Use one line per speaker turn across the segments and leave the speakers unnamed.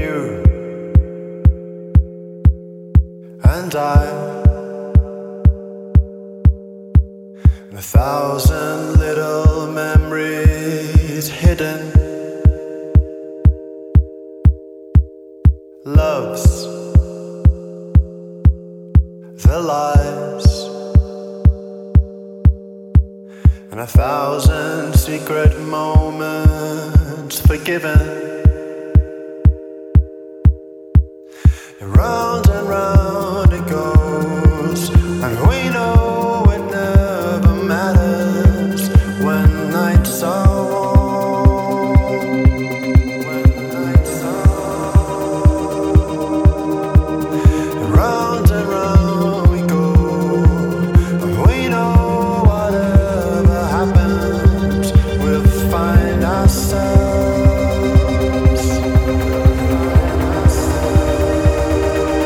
You and I, and 1,000 little memories hidden, loves the lies, and 1,000 secret moments forgiven. Round and round it goes, and we know it never matters when nights are warm. When nights are warm. Round and round we go, and we know whatever happens, we'll find ourselves.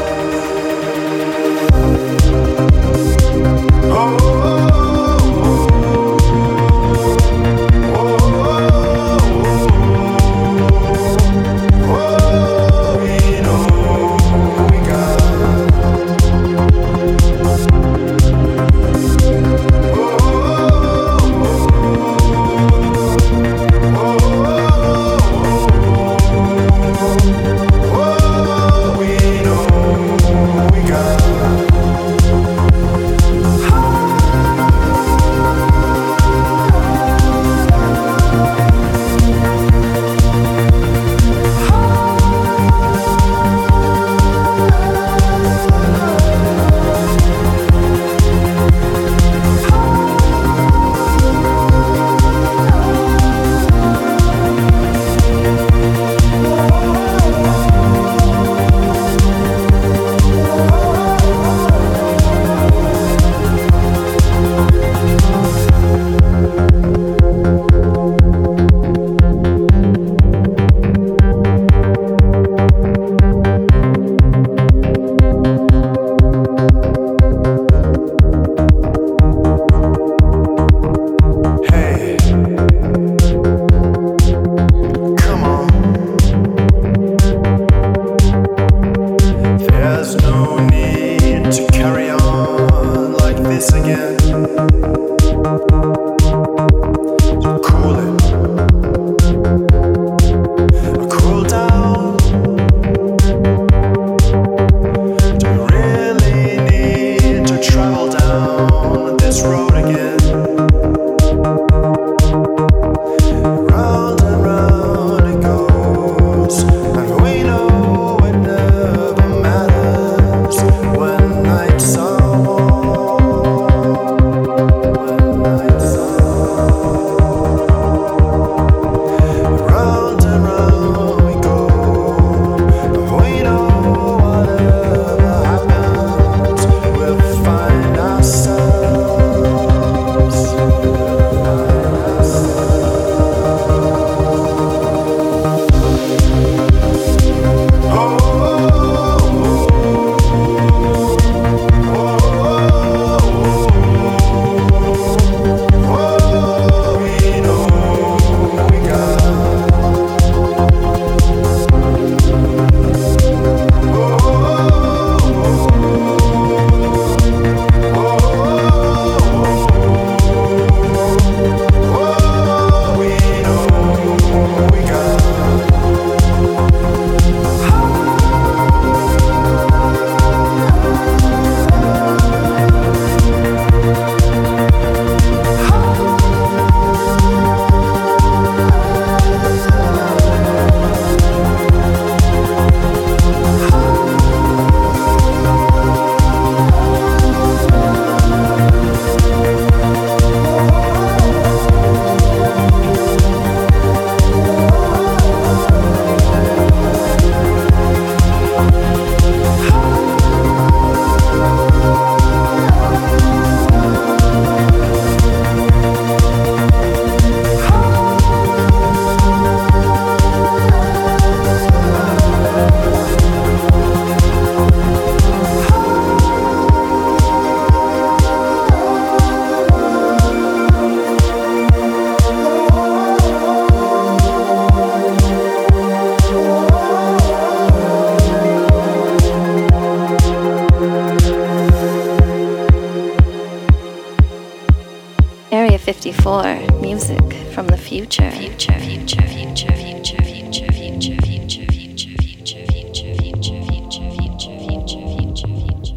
2024 music from the future. Future, future, future, future, future, future, future, future, future, future, future, future, future, future, future, future.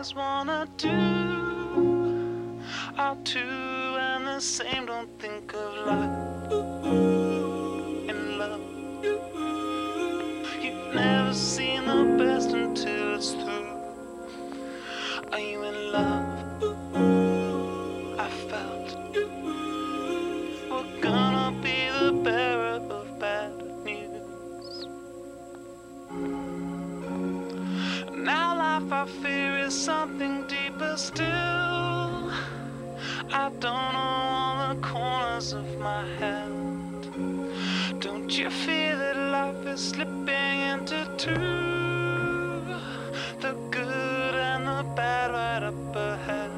always wanna do are two and the same. Don't think of life and love. You've never seen the best until it's through. Are you in love? I felt we're gonna be the bearer of bad news. Now life I fear is something deeper still. I don't know all the corners of my head. Don't you feel that life is slipping into two? The good and the bad right up ahead.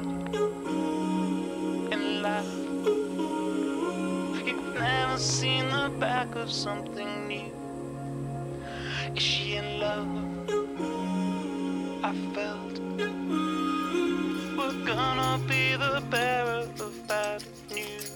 In life, you've never seen the back of something new. Is she in love? I felt we're gonna be the bearer of bad news.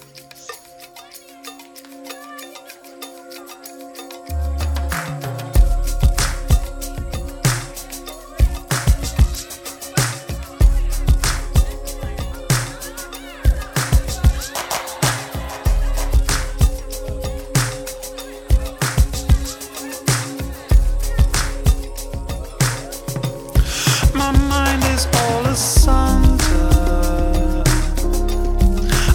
My mind is all asunder.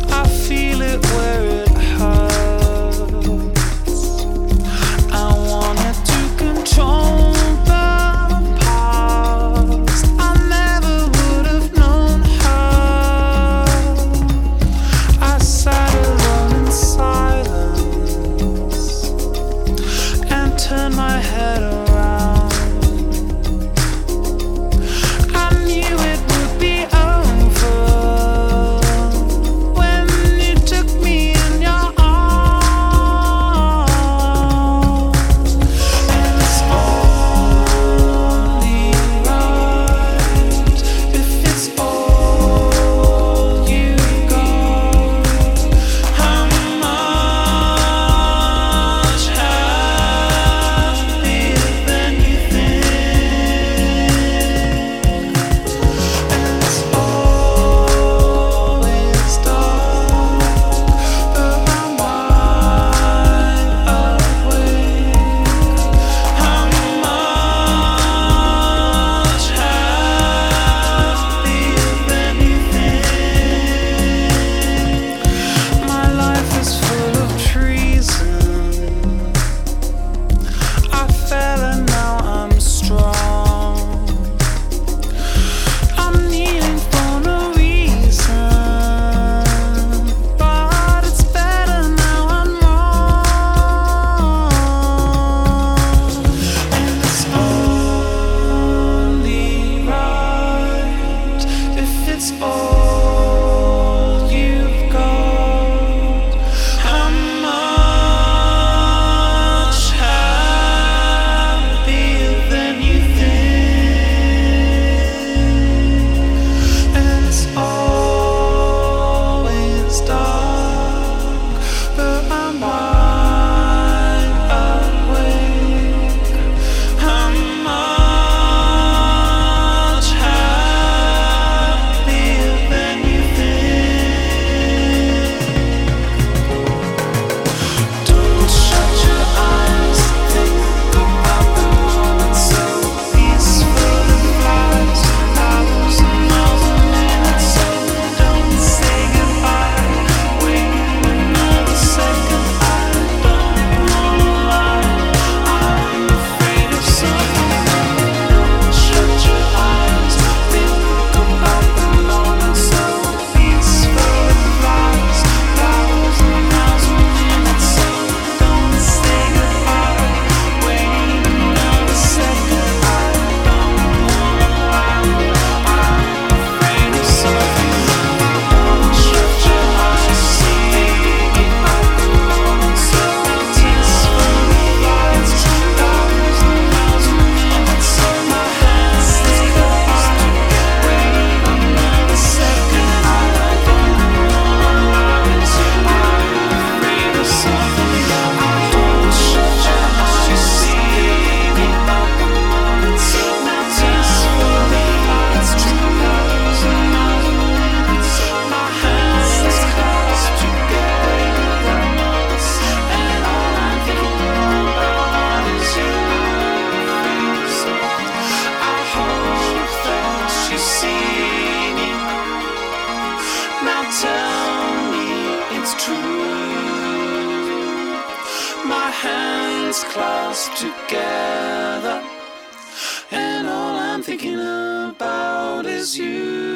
see. Now tell me it's true. My hands clasped together, and all I'm thinking about is you.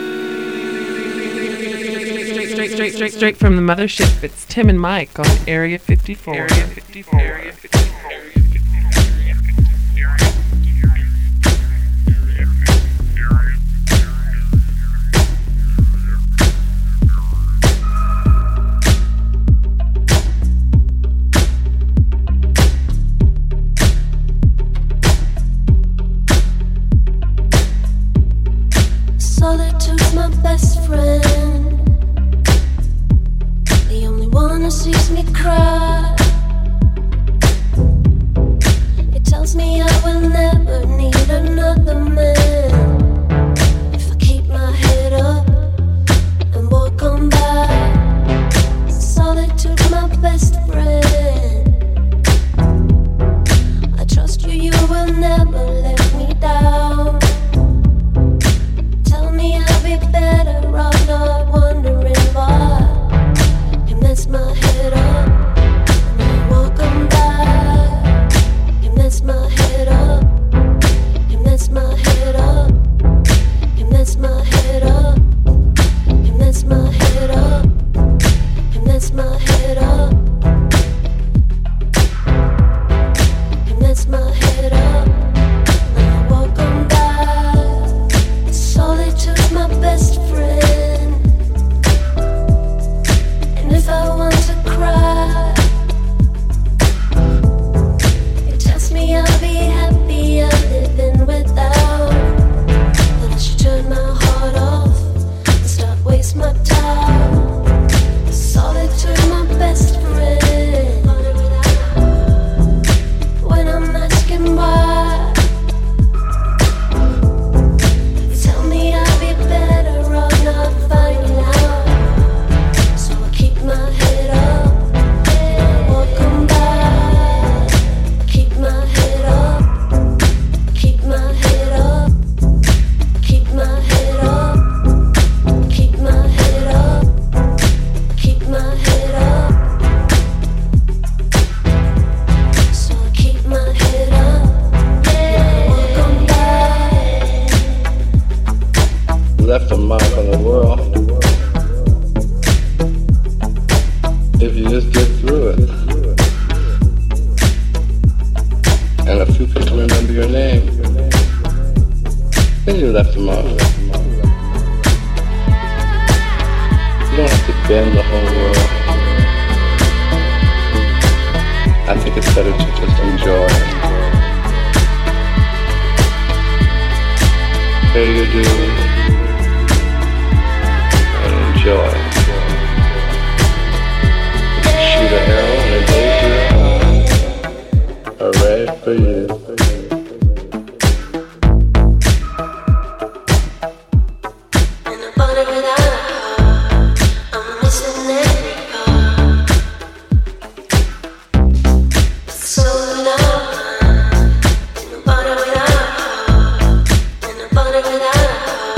Straight from the mothership, it's Tim and Mike on Area 54. Area 54. Area 54.
Solitude's my best friend, the only one who sees me cry. It tells me I will never need another man if I keep my head up and walk on by. Solitude's my best friend, I trust you, you will never let me down. Tell me I'll be better off not wondering why. You mess my head up and I walk on by. You mess my head up. You mess my head up. You mess my head up. You mess my head up. You mess my head up. You mess my head up and I walk on by. Solitude's my best friend, and if I want to cry, it tells me I'll be happier living without. That I should turn my heart off and stop wasting my time. Solitude's my best friend, when I'm asking why.
Left a mark on the world if you just get through it. And a few people remember your name, then you left a mark. You don't have to bend the whole world. I think it's better to just enjoy it. Pay your dues. Enjoy. Shoot an arrow and it goes to your heart. Hooray for you.
In a body without a heart, I'm missing every part. So long. In a body without a heart, in a body without a heart.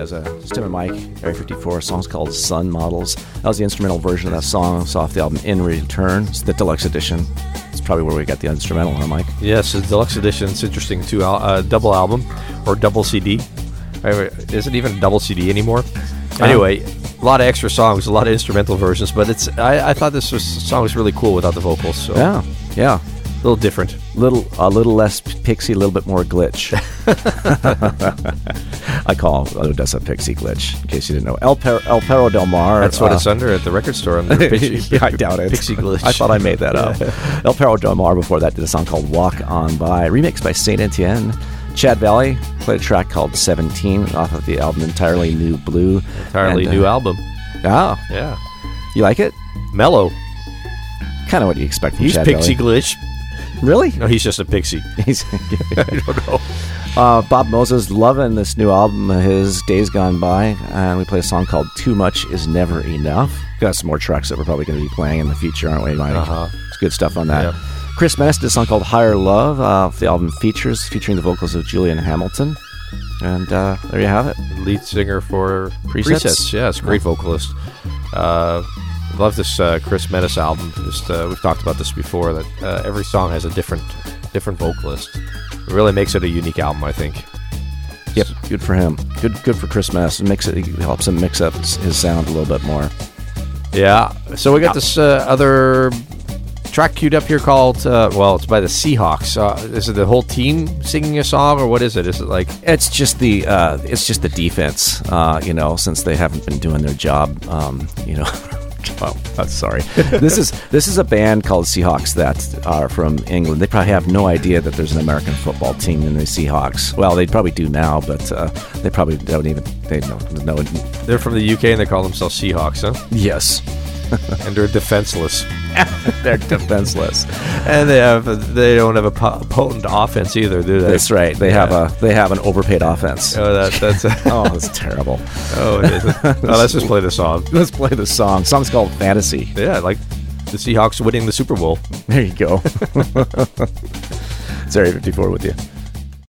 was it's Tim and Mike, Area 54. A song's called Sun Models. That was the instrumental version of that song. It's off the album In Return. It's the deluxe edition. It's probably where we got the instrumental, huh, Mike?
Yes, the deluxe edition. It's interesting too. Double album or double CD. Is it even a double CD anymore? Anyway, a lot of extra songs, a lot of instrumental versions, but I thought this song was really cool without the vocals. So
Yeah.
A little different.
A little less Pixie, a little bit more Glitch. I call Odessa Pixie Glitch, in case you didn't know. El Perro Del Mar.
That's what it's under at the record store. Under Pixie,
yeah, I doubt it.
Pixie Glitch.
I thought I made that up. El Perro Del Mar before that did a song called Walk On By, remixed by Saint Etienne. Chad Valley played a track called 17 off of the album Entirely New Blue.
Entirely new album.
Oh.
Yeah.
You like it?
Mellow.
Kind of what you expect from
He's
Chad
Pixie
Valley.
Glitch.
Really?
No, he's just a pixie.
I don't know. Bob Moses loving this new album, his Days Gone By, and we play a song called Too Much Is Never Enough. Got some more tracks that we're probably going to be playing in the future, aren't we, Mike? It's good stuff on that.
Yeah.
Chris Menace did a song called Higher Love off the album Features, featuring the vocals of Julian Hamilton. And there you have it.
Lead singer for
Presets.
Yeah, it's a great vocalist. Love this Chris Menace album. We've talked about this before, that every song has a different vocalist. It really makes it a unique album, I think.
Yep, good for him. Good for Chris Menace. It helps him mix up his sound a little bit more.
Yeah. So we got this other track queued up here called, it's by the Seahawks. Is it the whole team singing a song, or what is it? Is it like...
It's just the defense, since they haven't been doing their job, Oh, sorry. This is a band called Seahawks that are from England. They probably have no idea that there's an American football team in the Seahawks. Well, they probably do now, but they probably don't even. They don't know.
They're from the UK and they call themselves Seahawks, huh?
Yes.
And they're defenseless.
They're defenseless,
and they don't have a potent offense either, do they?
That's right. They have an overpaid offense.
Oh, that's
that's terrible.
Oh, it is. Let's just play the song.
Let's play the song. The song's called Fantasy.
Yeah, like the Seahawks winning the Super Bowl.
There you go. It's Area 54 with you.